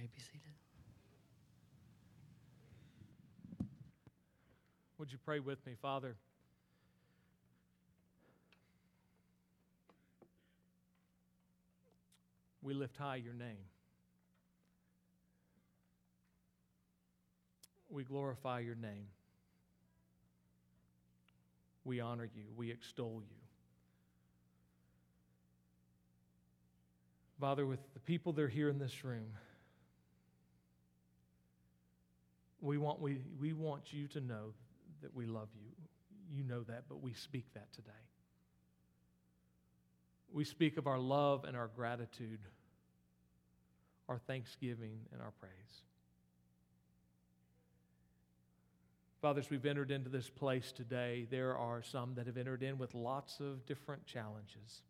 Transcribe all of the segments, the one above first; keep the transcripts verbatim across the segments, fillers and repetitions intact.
may be seated. Would you pray with me, Father? We lift high your name. We glorify your name. We honor you. We extol you. Father, with the people that are here in this room, we want, we, we want you to know that we love you. You know that, but we speak that today. We speak of our love and our gratitude, our thanksgiving and our praise. Fathers, we've entered into this place today. There are some that have entered in with lots of different challenges.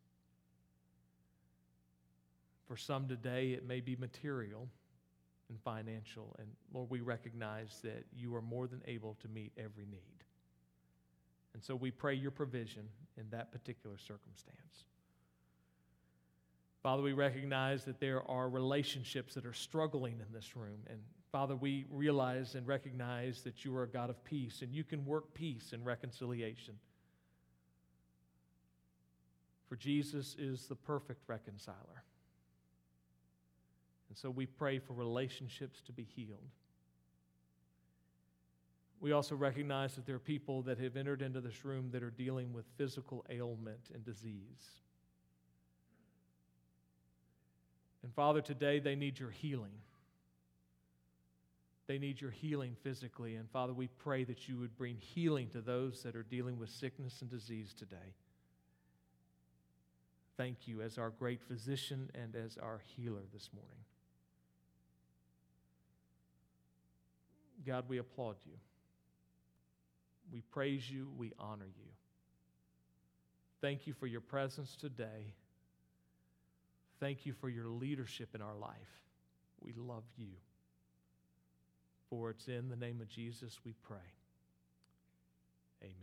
For some today, it may be material and financial. And Lord, we recognize that you are more than able to meet every need. And so we pray your provision in that particular circumstance. Father, we recognize that there are relationships that are struggling in this room. And Father, we realize and recognize that you are a God of peace and you can work peace and reconciliation. For Jesus is the perfect reconciler. And so we pray for relationships to be healed. We also recognize that there are people that have entered into this room that are dealing with physical ailment and disease. And Father, today they need your healing. They need your healing physically. And Father, we pray that you would bring healing to those that are dealing with sickness and disease today. Thank you as our great physician and as our healer this morning. God, we applaud you. We praise you. We honor you. Thank you for your presence today. Thank you for your leadership in our life. We love you. For it's in the name of Jesus we pray. Amen.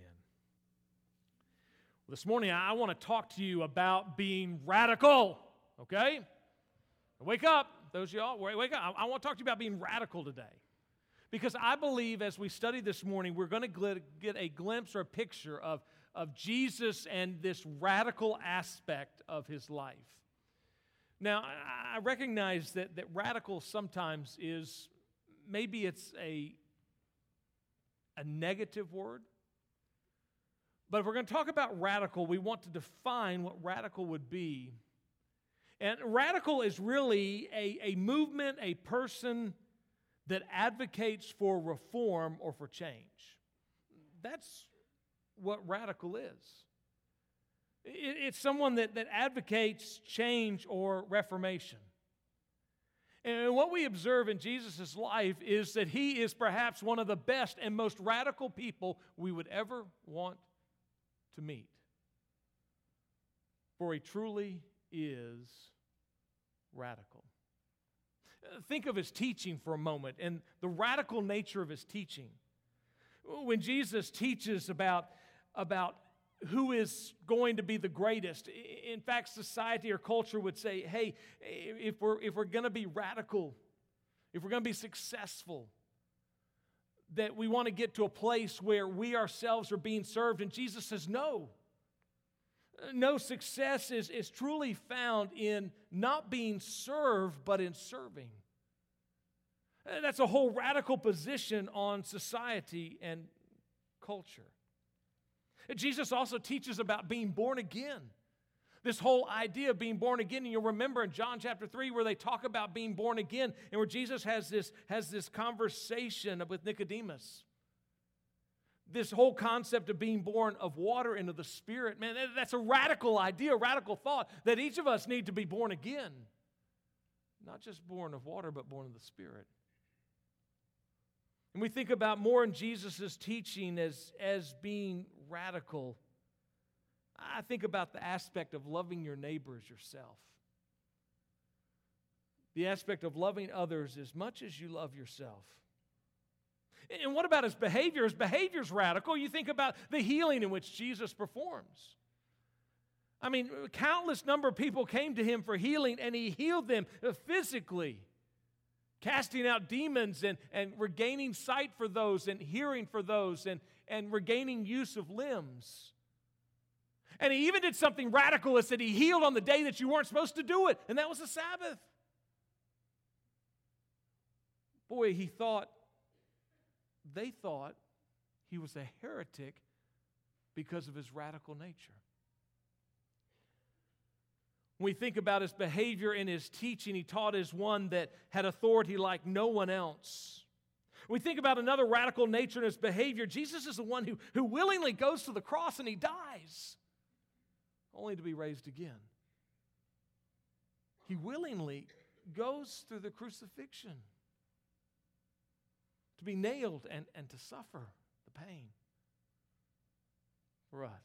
Well, this morning I want to talk to you about being radical, okay? Wake up, those of y'all, wake up. I want to talk to you about being radical today. Because I believe as we study this morning, we're going to get a glimpse or a picture of, of Jesus and this radical aspect of his life. Now, I recognize that, that radical sometimes is, maybe it's a, a negative word. But if we're going to talk about radical, we want to define what radical would be. And radical is really a, a movement, a person that advocates for reform or for change. That's what radical is. It's someone that, that advocates change or reformation. And what we observe in Jesus' life is that he is perhaps one of the best and most radical people we would ever want to meet. For he truly is radical. Think of his teaching for a moment and the radical nature of his teaching. When Jesus teaches about, about who is going to be the greatest, in fact, society or culture would say, hey, if we're, if we're going to be radical, if we're going to be successful, that we want to get to a place where we ourselves are being served. And Jesus says, no. No, success is, is truly found in not being served, but in serving. And that's a whole radical position on society and culture. And Jesus also teaches about being born again. This whole idea of being born again, and you'll remember in John chapter three where they talk about being born again, and where Jesus has this, has this conversation with Nicodemus. This whole concept of being born of water into the Spirit, man, that's a radical idea, a radical thought, that each of us need to be born again. Not just born of water, but born of the Spirit. And we think about more in Jesus' teaching as, as being radical. I think about the aspect of loving your neighbor as yourself. The aspect of loving others as much as you love yourself. And what about his behavior? His behavior is radical. You think about the healing in which Jesus performs. I mean, countless number of people came to him for healing, and he healed them physically. casting out demons and, and regaining sight for those and hearing for those and, and regaining use of limbs. And he even did something radical. It said he healed on the day that you weren't supposed to do it, and that was the Sabbath. Boy, he thought, they thought he was a heretic because of his radical nature. When we think about his behavior and his teaching, he taught as one that had authority like no one else. When we think about another radical nature in his behavior, Jesus is the one who, who willingly goes to the cross and he dies, only to be raised again. He willingly goes through the crucifixion to be nailed and, and to suffer the pain for us.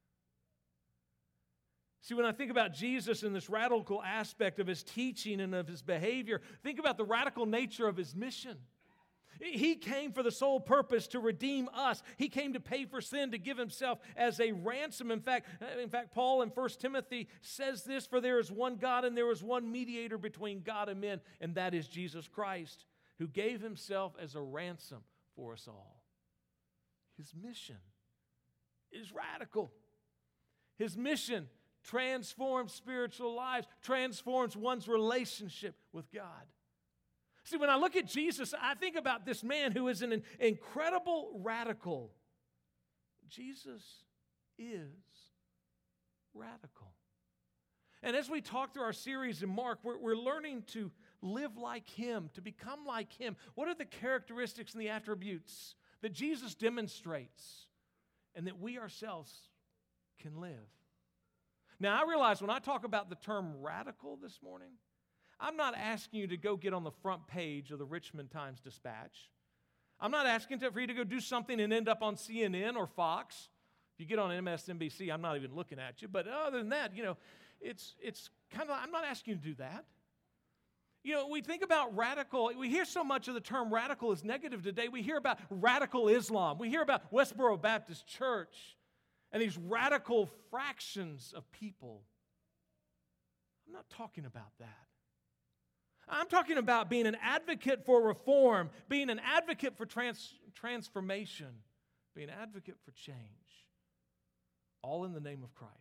See, when I think about Jesus and this radical aspect of his teaching and of his behavior, think about the radical nature of his mission. He came for the sole purpose to redeem us. He came to pay for sin, to give himself as a ransom. In fact, in fact, Paul in First Timothy says this, "For there is one God and there is one mediator between God and men, and that is Jesus Christ, who gave himself as a ransom for us all." His mission is radical. His mission transforms spiritual lives, transforms one's relationship with God. See, when I look at Jesus, I think about this man who is an incredible radical. Jesus is radical. And as we talk through our series in Mark, we're, we're learning to live like him, to become like him. What are the characteristics and the attributes that Jesus demonstrates and that we ourselves can live? Now, I realize when I talk about the term radical this morning, I'm not asking you to go get on the front page of the Richmond Times-Dispatch. I'm not asking for you to go do something and end up on C N N or Fox. If you get on M S N B C, I'm not even looking at you. But other than that, you know, it's it's kind of, I'm not asking you to do that. You know, we think about radical, we hear so much of the term radical as negative today. We hear about radical Islam. We hear about Westboro Baptist Church and these radical fractions of people. I'm not talking about that. I'm talking about being an advocate for reform, being an advocate for trans- transformation, being an advocate for change, all in the name of Christ.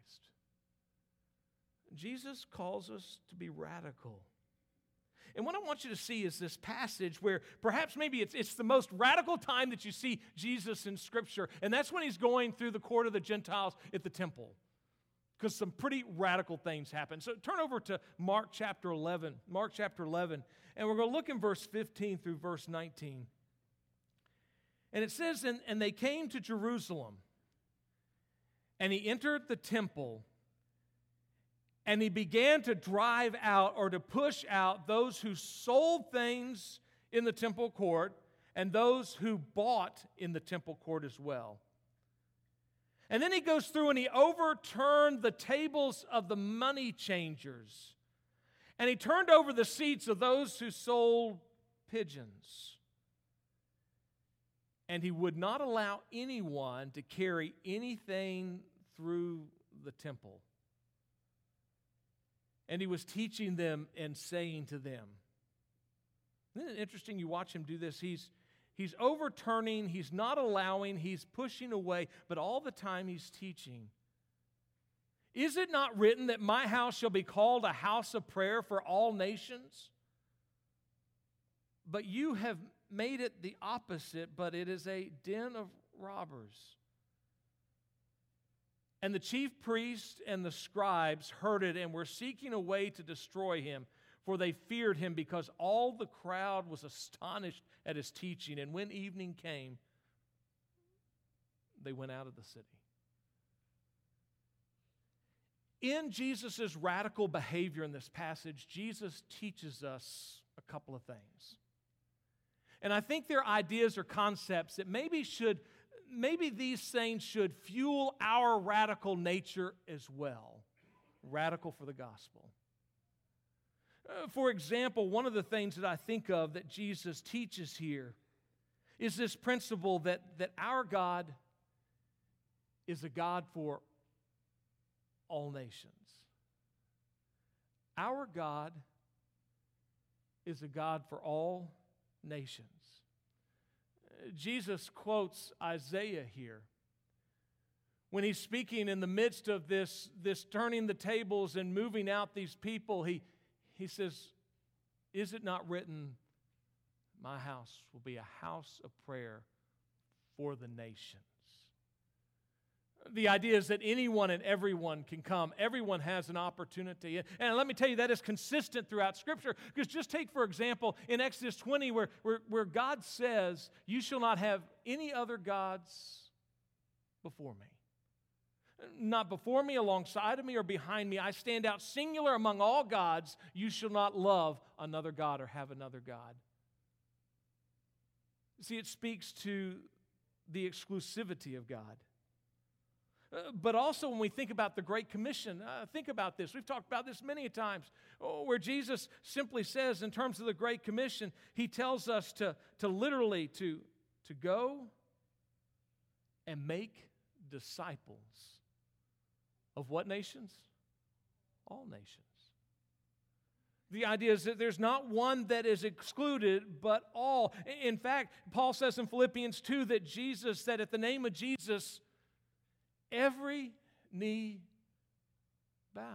Jesus calls us to be radical. And what I want you to see is this passage where perhaps maybe it's, it's the most radical time that you see Jesus in Scripture, and that's when he's going through the court of the Gentiles at the temple, because some pretty radical things happen. So turn over to Mark chapter eleven. Mark chapter eleven. And we're going to look in verse fifteen through verse nineteen. And it says, and, and they came to Jerusalem, and he entered the temple, and he began to drive out or to push out those who sold things in the temple court and those who bought in the temple court as well. And then he goes through and he overturned the tables of the money changers. And he turned over the seats of those who sold pigeons. And he would not allow anyone to carry anything through the temple. And he was teaching them and saying to them. Isn't it interesting? You watch him do this. He's He's overturning, he's not allowing, he's pushing away, but all the time he's teaching. Is it not written that my house shall be called a house of prayer for all nations? But you have made it the opposite, but it is a den of robbers. And the chief priests and the scribes heard it and were seeking a way to destroy him, for they feared him, because all the crowd was astonished at his teaching. And when evening came, they went out of the city. In Jesus' radical behavior in this passage, Jesus teaches us a couple of things. And I think they're ideas or concepts that maybe should, maybe these things should fuel our radical nature as well. Radical for the gospel. Uh, for example, one of the things that I think of that Jesus teaches here is this principle that, that our God is a God for all nations. Our God is a God for all nations. Jesus quotes Isaiah here when he's speaking in the midst of this, this turning the tables and moving out these people. He, he says, is it not written, my house will be a house of prayer for the nations? The idea is that anyone and everyone can come. Everyone has an opportunity. And let me tell you, that is consistent throughout Scripture. Because just take, for example, in Exodus twenty, where, where, where God says, you shall not have any other gods before me. Not before me, alongside of me, or behind me. I stand out singular among all gods. You shall not love another God or have another God. See, it speaks to the exclusivity of God. Uh, but also when we think about the Great Commission, uh, think about this. We've talked about this many times, oh, where Jesus simply says in terms of the Great Commission, he tells us to, to literally to, to go and make disciples of what nations? All nations. The idea is that there's not one that is excluded, but all. In fact, Paul says in Philippians two that Jesus, that at the name of Jesus, every knee bows.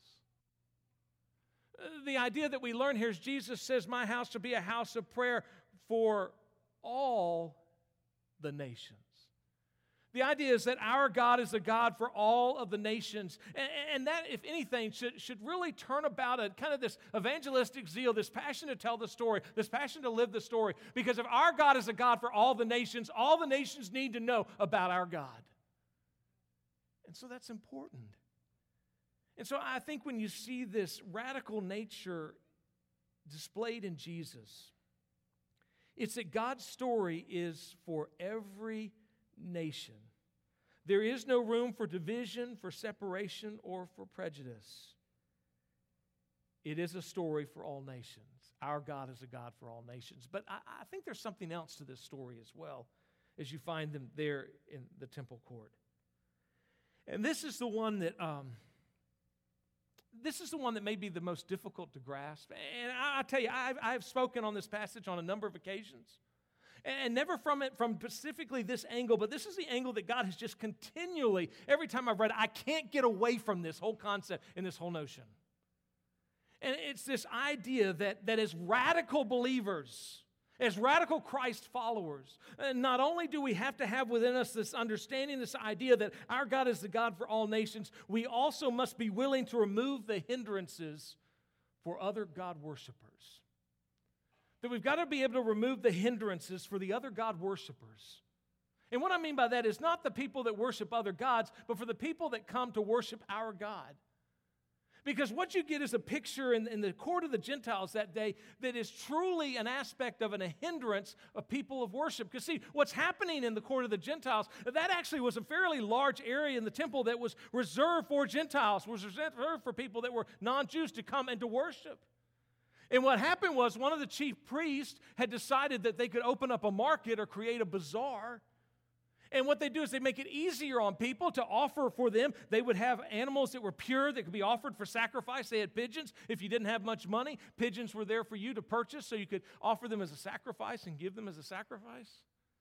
The idea that we learn here is Jesus says, my house shall be a house of prayer for all the nations. The idea is that our God is a God for all of the nations. And, and that, if anything, should, should really turn about a kind of this evangelistic zeal, this passion to tell the story, this passion to live the story. Because if our God is a God for all the nations, all the nations need to know about our God. And so that's important. And so I think when you see this radical nature displayed in Jesus, it's that God's story is for every nation. There is no room for division, for separation, or for prejudice. It is a story for all nations. Our God is a God for all nations. But I, I think there's something else to this story as well, as you find them there in the temple court. And this is the one that um, this is the one that may be the most difficult to grasp. And I, I tell you, I've, I've spoken on this passage on a number of occasions. And never from it from specifically this angle, but this is the angle that God has just continually, every time I've read it, I can't get away from this whole concept and this whole notion. And it's this idea that, that as radical believers, as radical Christ followers, not only do we have to have within us this understanding, this idea that our God is the God for all nations, we also must be willing to remove the hindrances for other God worshipers. That we've got to be able to remove the hindrances for the other God worshipers. And what I mean by that is not the people that worship other gods, but for the people that come to worship our God. Because what you get is a picture in, in the court of the Gentiles that day that is truly an aspect of an, a hindrance of people of worship. Because see, what's happening in the court of the Gentiles, that actually was a fairly large area in the temple that was reserved for Gentiles, was reserved for people that were non-Jews to come and to worship. And what happened was one of the chief priests had decided that they could open up a market or create a bazaar. And what they do is they make it easier on people to offer for them. They would have animals that were pure that could be offered for sacrifice. They had pigeons. If you didn't have much money, pigeons were there for you to purchase so you could offer them as a sacrifice and give them as a sacrifice.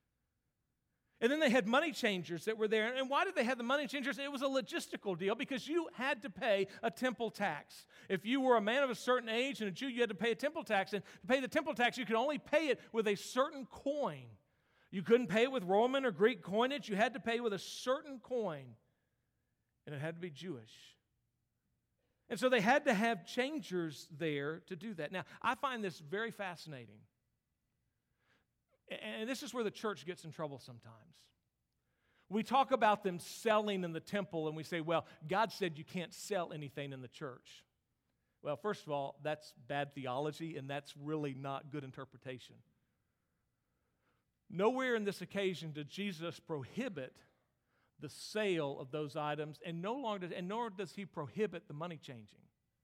And then they had money changers that were there. And why did they have the money changers? It was a logistical deal because you had to pay a temple tax. If you were a man of a certain age and a Jew, you had to pay a temple tax. And to pay the temple tax, you could only pay it with a certain coin. You couldn't pay it with Roman or Greek coinage. You had to pay with a certain coin. And it had to be Jewish. And so they had to have changers there to do that. Now, I find this very fascinating. And this is where the church gets in trouble sometimes. We talk about them selling in the temple, and we say, well, God said you can't sell anything in the church. Well, first of all, that's bad theology, and that's really not good interpretation. Nowhere in this occasion did Jesus prohibit the sale of those items, and no longer, and nor does he prohibit the money changing.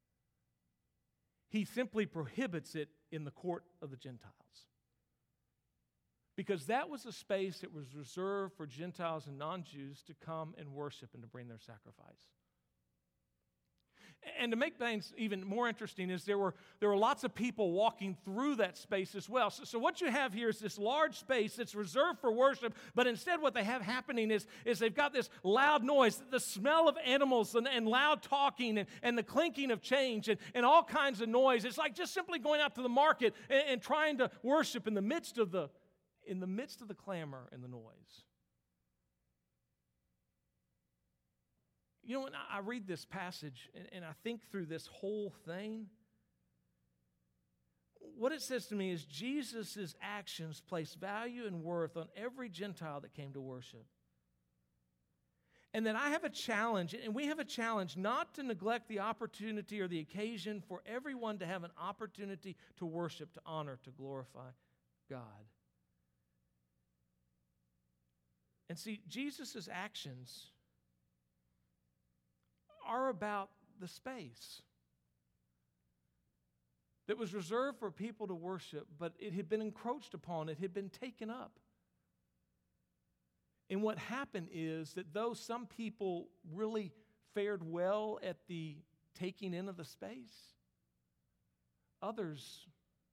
He simply prohibits it in the court of the Gentiles. Because that was a space that was reserved for Gentiles and non-Jews to come and worship and to bring their sacrifice. And to make things even more interesting is there were, there were lots of people walking through that space as well. So, so what you have here is this large space that's reserved for worship, but instead what they have happening is, is they've got this loud noise, the smell of animals and, and loud talking and, and the clinking of change and, and all kinds of noise. It's like just simply going out to the market and, and trying to worship in the midst of the, in the midst of the clamor and the noise. You know, when I read this passage and, and I think through this whole thing, what it says to me is Jesus' actions place value and worth on every Gentile that came to worship. And that I have a challenge, and we have a challenge not to neglect the opportunity or the occasion for everyone to have an opportunity to worship, to honor, to glorify God. And see, Jesus' actions are about the space that was reserved for people to worship, but it had been encroached upon, it had been taken up. And what happened is that though some people really fared well at the taking in of the space, others,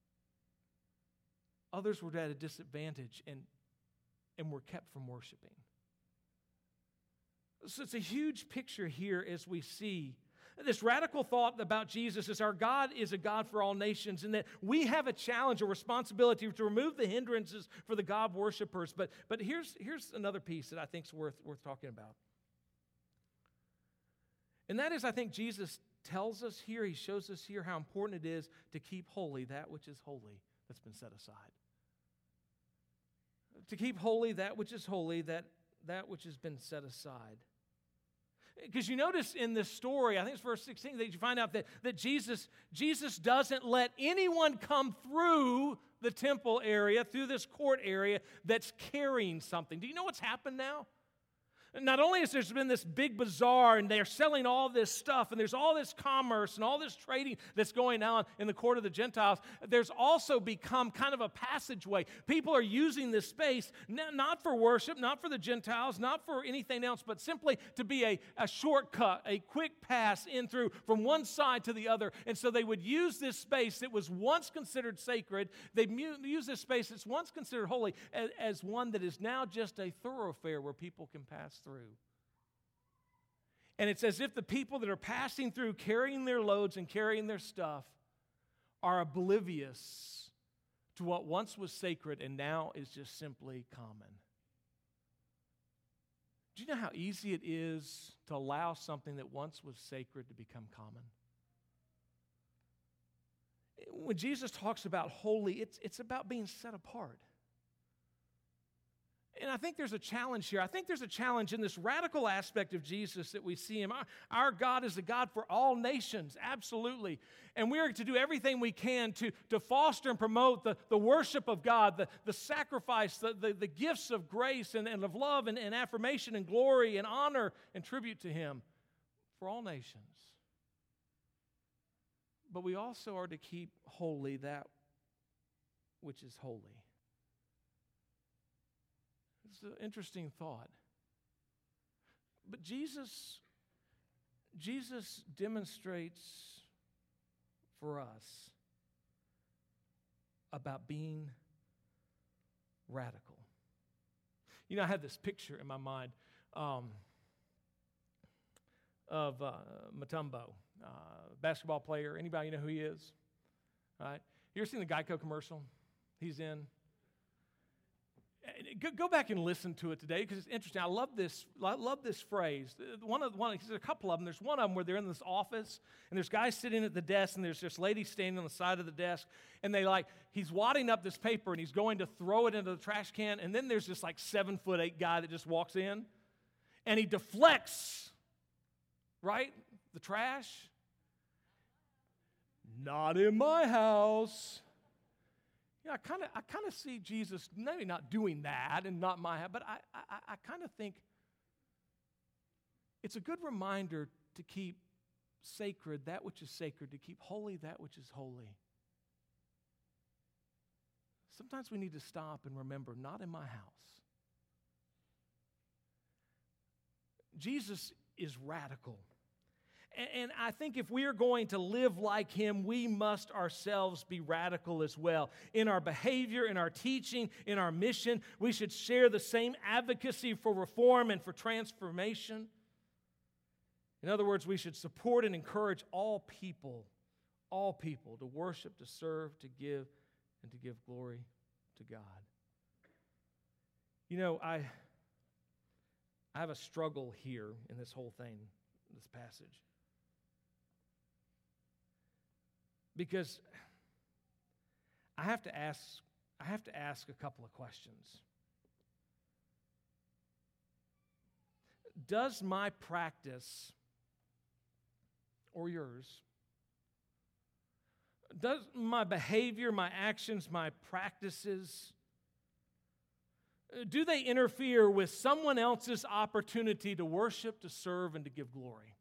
others were at a disadvantage and, and were kept from worshiping. So it's a huge picture here as we see this radical thought about Jesus is our God is a God for all nations, and that we have a challenge, a responsibility to remove the hindrances for the God worshipers. But, but here's, here's another piece that I think is worth, worth talking about. And that is, I think Jesus tells us here, he shows us here how important it is to keep holy that which is holy that's been set aside. To keep holy that which is holy, that, that which has been set aside. Because you notice in this story, I think it's verse sixteen, that you find out that, that Jesus, Jesus doesn't let anyone come through the temple area, through this court area, that's carrying something. Do you know what's happened now? Not only has there been this big bazaar and they're selling all this stuff and there's all this commerce and all this trading that's going on in the court of the Gentiles, there's also become kind of a passageway. People are using this space not for worship, not for the Gentiles, not for anything else, but simply to be a, a shortcut, a quick pass in through from one side to the other. And so they would use this space that was once considered sacred, they'd use this space that's once considered holy as, as one that is now just a thoroughfare where people can pass through. And it's as if the people that are passing through, carrying their loads and carrying their stuff, are oblivious to what once was sacred and now is just simply common. Do you know how easy it is to allow something that once was sacred to become common? When Jesus talks about holy, it's, it's about being set apart. And I think there's a challenge here. I think there's a challenge in this radical aspect of Jesus that we see him. Our, our God is a God for all nations, absolutely. And we are to do everything we can to, to foster and promote the, the worship of God, the, the sacrifice, the, the, the gifts of grace and, and of love and, and affirmation and glory and honor and tribute to him for all nations. But we also are to keep holy that which is holy. It's an interesting thought. But Jesus, Jesus demonstrates for us about being radical. You know, I had this picture in my mind um, of uh, Mutombo, uh, basketball player. Anybody know who he is? All right. You ever seen the Geico commercial he's in? Go back and listen to it today because it's interesting. I love this. I love this phrase. One of one, there's a couple of them. There's one of them where they're in this office and there's guys sitting at the desk and there's this lady standing on the side of the desk and they like he's wadding up this paper and he's going to throw it into the trash can and then there's this like seven foot eight guy that just walks in and he deflects, right, the trash. Not in my house. Yeah, I kind of I kind of see Jesus maybe not doing that and not my, but I I, I kind of think it's a good reminder to keep sacred that which is sacred, to keep holy that which is holy. Sometimes we need to stop and remember, not in my house. Jesus is radical. And I think if we are going to live like Him, we must ourselves be radical as well. In our behavior, in our teaching, in our mission, we should share the same advocacy for reform and for transformation. In other words, we should support and encourage all people, all people to worship, to serve, to give, and to give glory to God. You know, I, I have a struggle here in this whole thing, this passage. Because I have to ask, I have to ask a couple of questions. Does my practice or yours, does my behavior, my actions, my practices, do they interfere with someone else's opportunity to worship, to serve, and to give glory?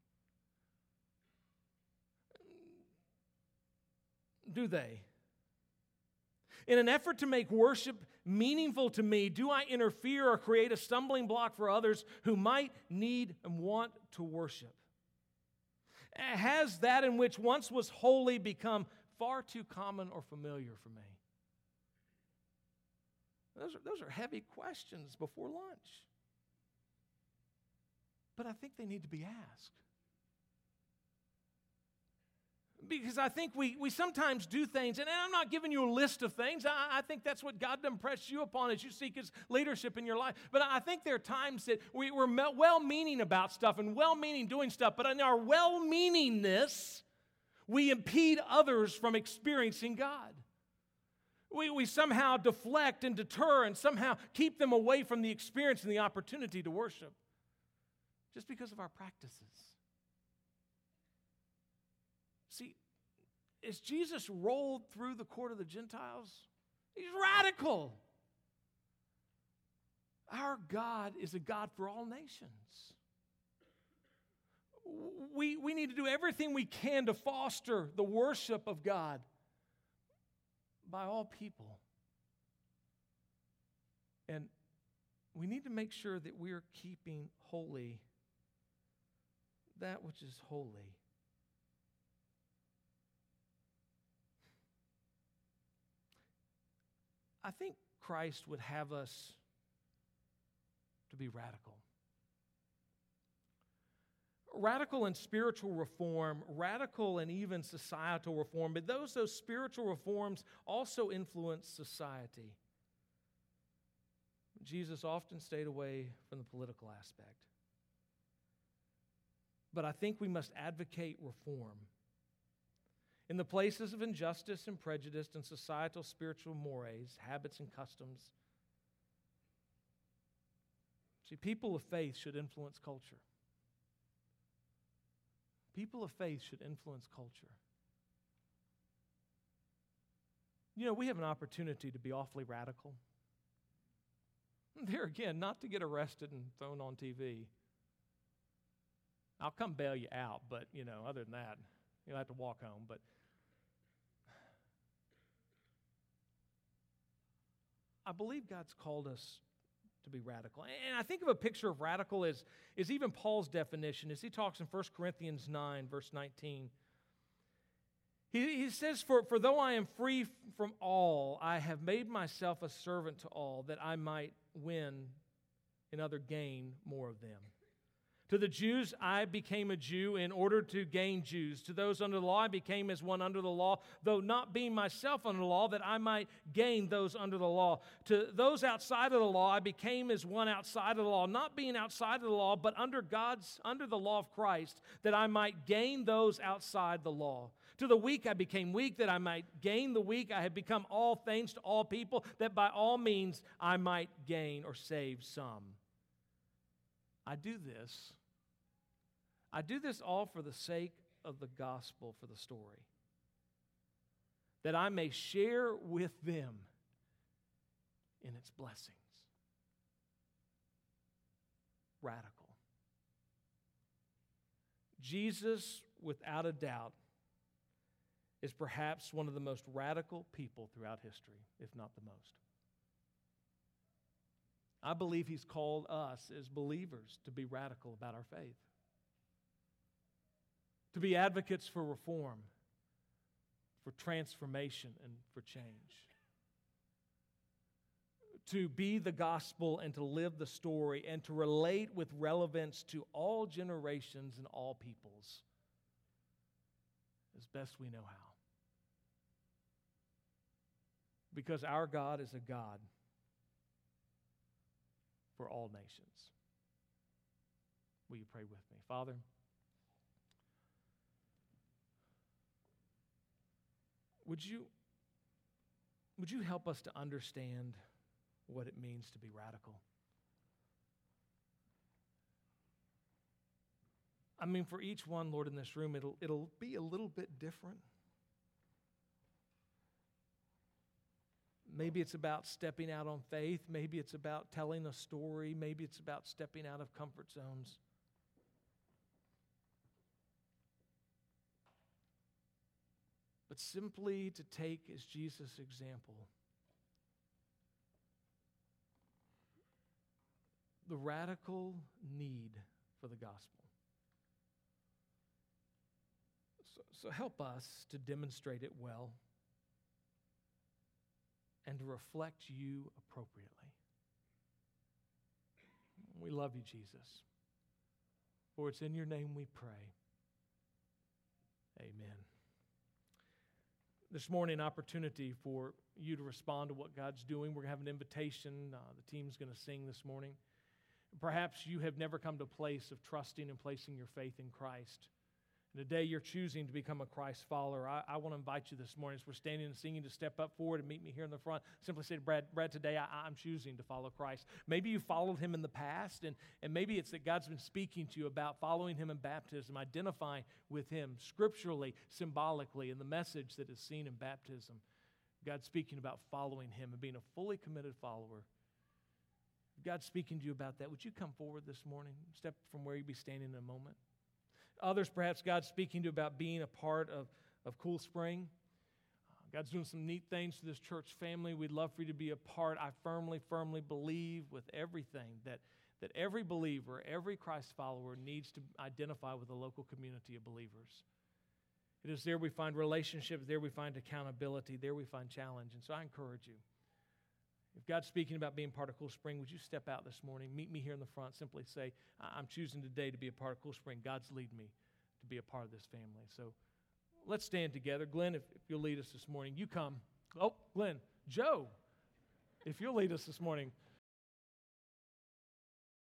Do they? In an effort to make worship meaningful to me, do I interfere or create a stumbling block for others who might need and want to worship? Has that in which once was holy become far too common or familiar for me? Those are, those are heavy questions before lunch. But I think they need to be asked. Because I think we, we sometimes do things, and I'm not giving you a list of things. I, I think that's what God impressed you upon as you seek His leadership in your life. But I think there are times that we, we're well-meaning about stuff and well-meaning doing stuff, but in our well-meaningness, we impede others from experiencing God. We, we somehow deflect and deter and somehow keep them away from the experience and the opportunity to worship just because of our practices. See, as Jesus rolled through the court of the Gentiles, He's radical. Our God is a God for all nations. We, we need to do everything we can to foster the worship of God by all people. And we need to make sure that we are keeping holy that which is holy. I think Christ would have us to be radical. Radical in spiritual reform, radical in even societal reform, but those, those spiritual reforms also influence society. Jesus often stayed away from the political aspect. But I think we must advocate reform in the places of injustice and prejudice and societal spiritual mores, habits and customs. See, people of faith should influence culture. People of faith should influence culture. You know, we have an opportunity to be awfully radical. There again, not to get arrested and thrown on T V. I'll come bail you out, but, you know, other than that, you'll have to walk home. But I believe God's called us to be radical. And I think of a picture of radical as, as even Paul's definition, as he talks in First Corinthians nine, verse nineteen. He, he says, for, for though I am free from all, I have made myself a servant to all, that I might win and other gain more of them. To the Jews, I became a Jew in order to gain Jews. To those under the law, I became as one under the law, though not being myself under the law, that I might gain those under the law. To those outside of the law, I became as one outside of the law, not being outside of the law, but under God's, under the law of Christ, that I might gain those outside the law. To the weak I became weak, that I might gain the weak. I have become all things to all people, that by all means I might gain or save some. I do this. I do this all for the sake of the gospel, for the story, that I may share with them in its blessings. Radical. Jesus, without a doubt, is perhaps one of the most radical people throughout history, if not the most. I believe He's called us as believers to be radical about our faith. to be advocates for reform, for transformation, and for change. To be the gospel and to live the story and to relate with relevance to all generations and all peoples as best we know how. Because our God is a God for all nations. Will you pray with me? Father, would you, would you help us to understand what it means to be radical? I mean, for each one, Lord, in this room, it'll, it'll be a little bit different. Maybe it's about stepping out on faith. Maybe it's about telling a story. Maybe it's about stepping out of comfort zones. But simply to take as Jesus' example the radical need for the gospel. So, so help us to demonstrate it well and to reflect you appropriately. We love you, Jesus. For it's in your name we pray. Amen. This morning, opportunity for you to respond to what God's doing. We're going to have an invitation. Uh, the team's going to sing this morning. Perhaps you have never come to a place of trusting and placing your faith in Christ. And today you're choosing to become a Christ follower. I, I want to invite you this morning as we're standing and singing to step up forward and meet me here in the front. Simply say to Brad, Brad, today I, I'm choosing to follow Christ. Maybe you followed him in the past, and, and maybe it's that God's been speaking to you about following him in baptism, identifying with him scripturally, symbolically, in the message that is seen in baptism. God's speaking about following him and being a fully committed follower. God's speaking to you about that. Would you come forward this morning? Step from where you be standing in a moment. Others, perhaps God's speaking to you about being a part of, of Cool Spring. Uh, God's doing some neat things to this church family. We'd love for you to be a part. I firmly, firmly believe with everything that, that every believer, every Christ follower needs to identify with a local community of believers. It is there we find relationships, there we find accountability, there we find challenge. And so I encourage you. If God's speaking about being part of Cool Spring, would you step out this morning, meet me here in the front, simply say, I'm choosing today to be a part of Cool Spring. God's leading me to be a part of this family. So let's stand together. Glenn, if, if you'll lead us this morning, you come. Oh, Glenn, Joe, if you'll lead us this morning.